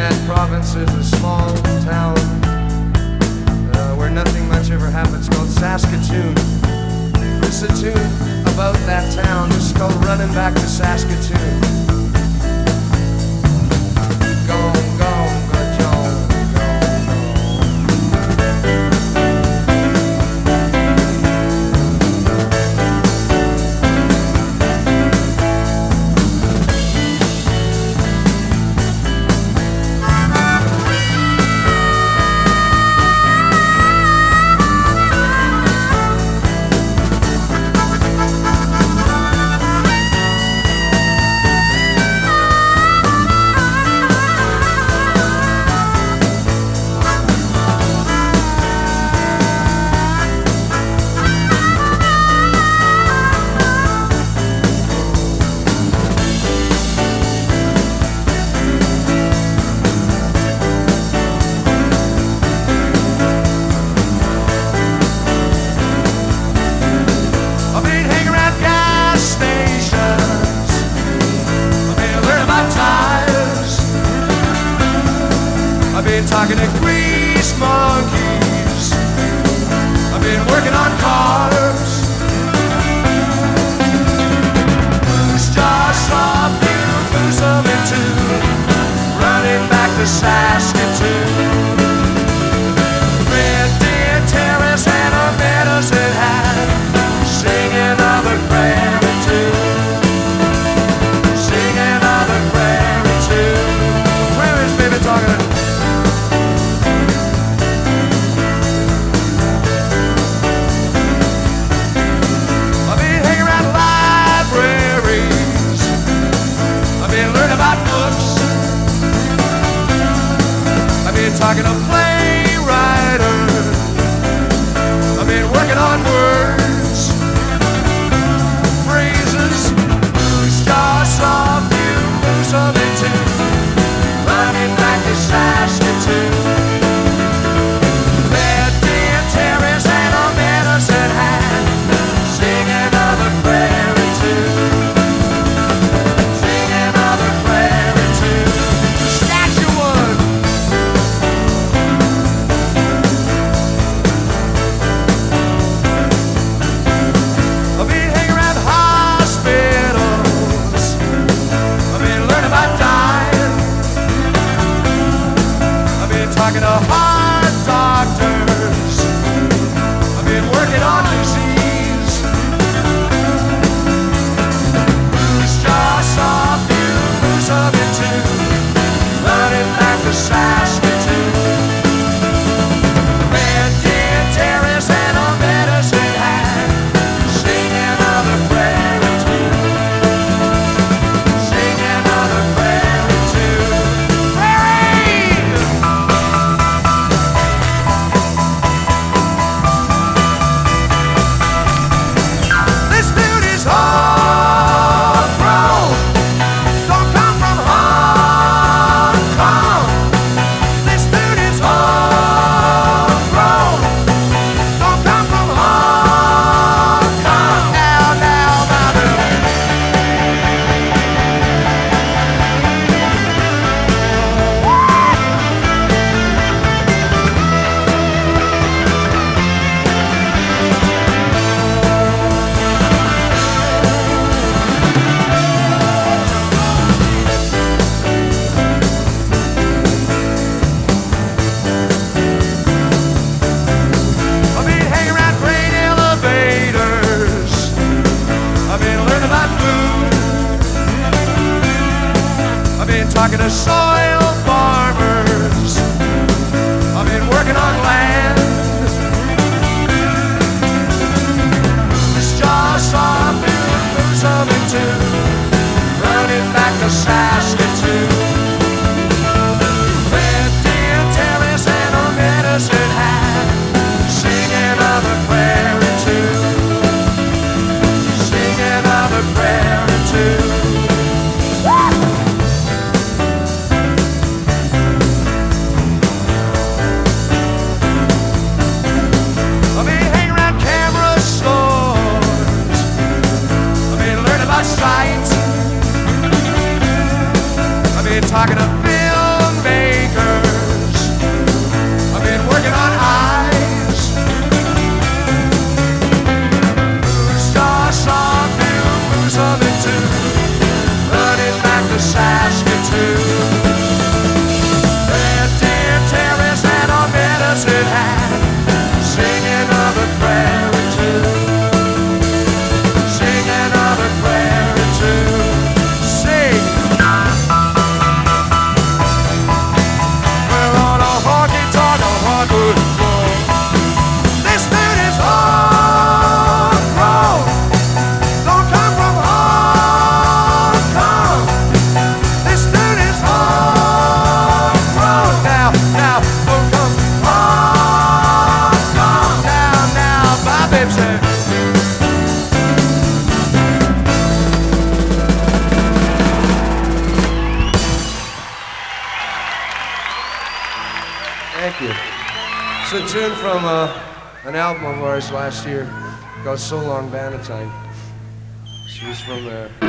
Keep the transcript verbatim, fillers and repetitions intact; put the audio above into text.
that province is a small town uh, where nothing much ever happens, called Saskatoon. This is a tune about that town. This is called Running Back to Saskatoon. Gone, gone, gone, gone, talking to grease monkeys. I've been working on cars. Who's just saw you lose them into running back to Saskatoon. Red Deer Terrace and a medicine hat, singing of a prairie tune, singing of a prairie tune. Where is baby talking to? Talking to playwriter. I've been working on words, phrases, stars of you, something to running back to Saskatoon. Red Deer Terrace and a medicine hat, singing of a prairie tune, singing of a prairie tune. Saskatchewan. Talking to heart doctors. I've been working on disease. Who's just off you, who's up into running back to Saskatoon. Red Deer Terrace and a medicine hat, singing of a prairie tune, singing of a prairie tune. Prairie! babe said. Thank you. It's a tune from uh, an album of ours last year called So Long Bannatyne. She was from there.